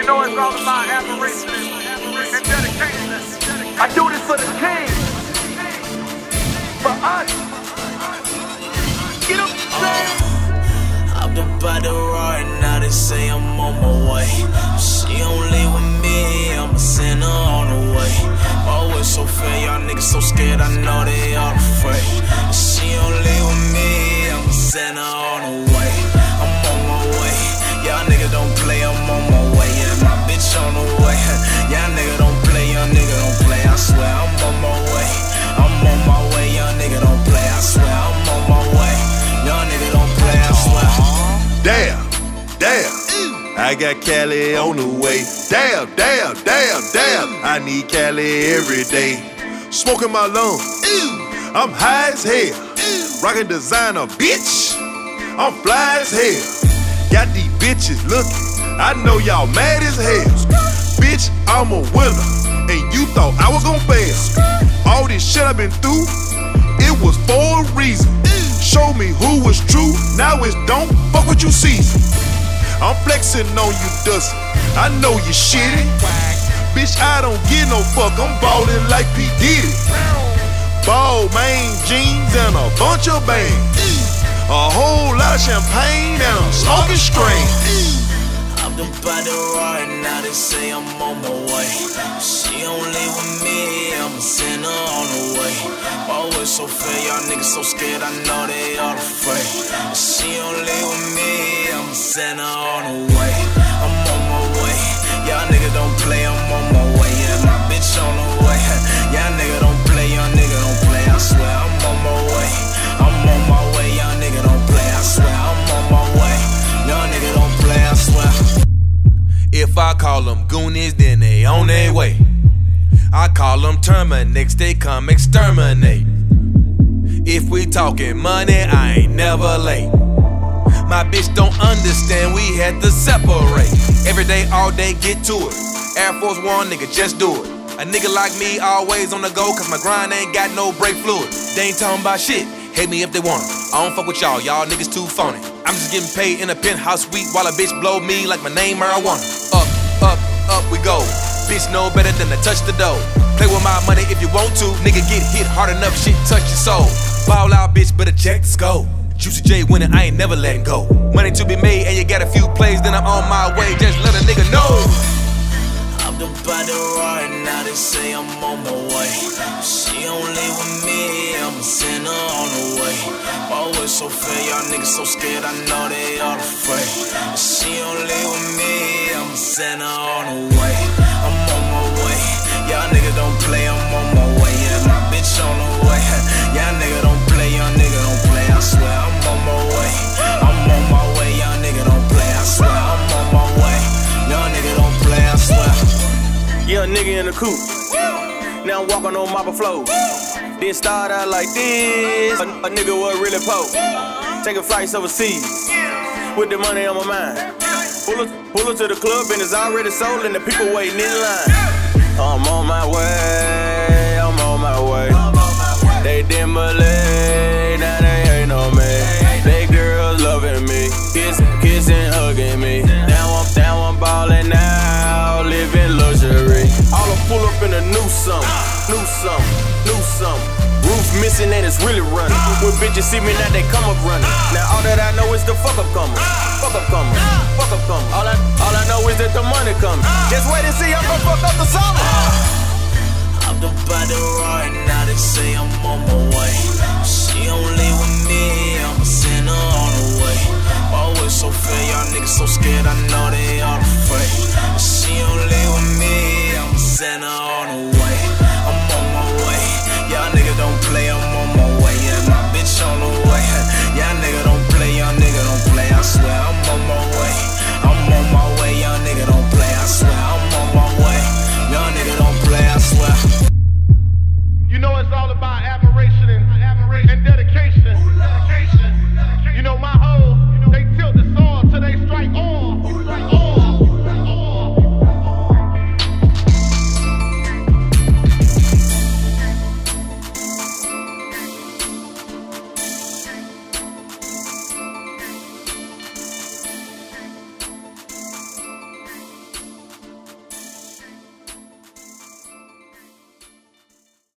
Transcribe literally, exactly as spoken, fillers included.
know it's all about admiration and dedication. I do this for the king, for us. Get up, man. I'm about to ride, now they say I'm on my way. She don't leave with me, I'ma send her on the way. Always so fair, y'all niggas so scared, I know they all afraid. She don't leave with me, I'ma send her on the way. I'm on my way, y'all niggas don't play, I'm on my way. Yeah, my bitch on the way. Y'all niggas don't play, young nigga don't play, I swear I'm on my way. I'm on my way, young nigga don't play, I swear I'm on my way. Young nigga don't play, I swear. Damn, damn, I got Cali on the way. Damn, damn, damn, damn, I need Cali every day. Smoking my lungs, I'm high as hell. Rockin' designer, bitch, I'm fly as hell. Got these bitches looking, I know y'all mad as hell. Bitch, I'm a winner, and you thought I was gon' fail. All this shit I've been through, it was for a reason. Show me who was true, now it's don't fuck what you see. I'm flexing on you, Dusty, I know you shitty. Bitch, I don't give no fuck, I'm ballin' like P. Diddy. Ball, main jeans, and a bunch of bangs. A whole lot of champagne, and I'm smoking strain. I'm about to ride, now they say I'm on my way. She don't leave with me, I'ma send her on the way. Always so fair, y'all niggas so scared, I know they all afraid. She don't leave with me, I'ma send her on the way. I'm on my way, y'all niggas don't play, I'm on my way. Yeah, my bitch on the way. Y'all niggas don't play, young nigga don't play, I swear I'm on my way. I'm on my way, young nigga don't play, I swear I'm on my way. Young nigga don't play, I swear. If I call them Goonies, then they on their way. I call them Terminates, they come exterminate. If we talking money, I ain't never late. My bitch don't understand, we had to separate. Every day, all day, get to it. Air Force One, nigga, just do it. A nigga like me always on the go, cause my grind ain't got no brake fluid. They ain't talking about shit, hate me if they want it. I don't fuck with y'all, y'all niggas too phony. I'm just getting paid in a penthouse suite while a bitch blow me like my name marijuana. Up, up, up we go. Bitch know better than to touch the dough. Play with my money if you want to. Nigga get hit hard enough, shit touch your soul. Ball out, bitch, better check the scope. Juicy J winning, I ain't never letting go. Money to be made and you got a few plays, then I'm on my way. Just let a nigga know. I'm about to ride, now they say I'm on my way. She don't leave with me, I'ma send her on the way. Always so fair, y'all niggas so scared, I know they all afraid. She don't leave with me, I'ma send her on the way. I'm on my way, y'all niggas don't play, I'm on my way. Yeah, my bitch on the way. Y'all niggas don't play, young nigga don't play, I swear I'm on my way. I'm on my way, y'all nigga don't play, I swear I'm on my way. Young nigga don't play, I swear. Young nigga in the coupe, now I'm walking on mopper flow. Didn't start out like this, a, a nigga was really poor. Taking flights overseas, with the money on my mind. Pull up, pull up to the club and it's already sold and the people waiting in line. I'm on my way, I'm on my way. They didn't believe, now they ain't no me. They girls loving me, kissing, kissing, hugging me. Now I'm, now I'm ballin' now, living luxury. All I pull up in a new something, new something, new something. Roof missing and it's really running. When bitches see me now they come up running. Now all that I know is the fuck up coming, fuck up coming, fuck up coming. All I, all I know is that the money coming. Just wait and see, I'm gon' fuck up the summer. I'm about to ride, now they say I'm on my way. She don't leave with me, I'm